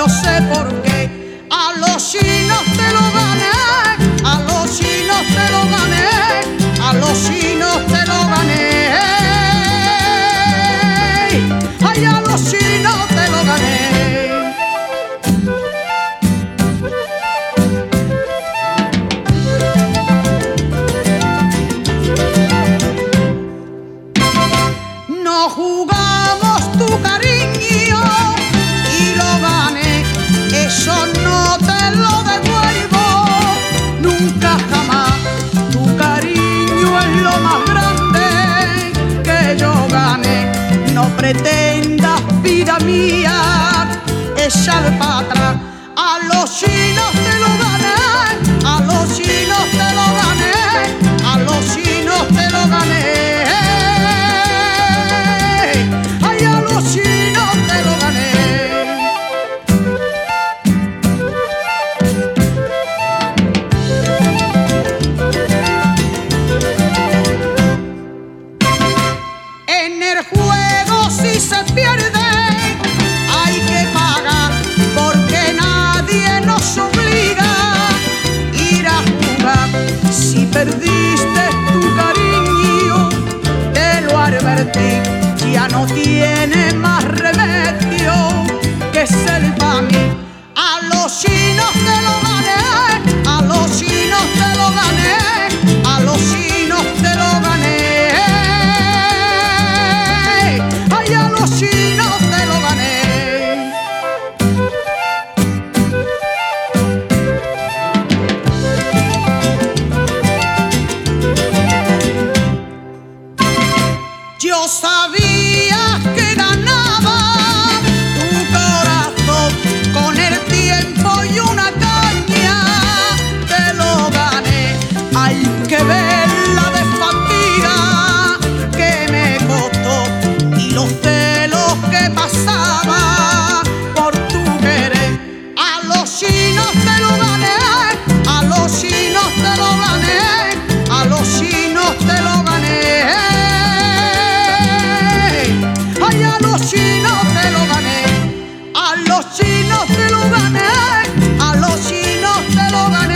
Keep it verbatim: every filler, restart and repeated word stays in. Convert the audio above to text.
yo sé por qué. A los chinos te lo gané, a los chinos te lo gané, a los chinos te lo gané. Ay, a los chinos te lo gané. No jugamos tu cariño y lo gané, eso no te lo devuelvo nunca jamás. Tu cariño es lo más grande que yo gané. No pretendas, vida mía, echar para atrás. A los chinos te lo gané, a los chinos te lo gané, a los chinos te lo gané. En el juego si se pierde hay que pagar, porque nadie nos obliga a ir a jugar. Si perdiste tu cariño, te lo advertí, ya no tiene más remedio que ser para mí. A los chinos te lo gané, a los chinos te lo gané, a los chinos te lo gané. Ay, a los chinos te lo gané. Yo sabía que ganaba tu corazón, con el tiempo y una caña te lo gané. Hay que ver la desfatiga que me costó y los celos que pasaba por tu querer. A los chinos te lo gané, a los chinos te lo gané, a los chinos te lo gané. Ay, a los chinos te lo gané, a los chinos te lo gané, a los chinos te lo gané.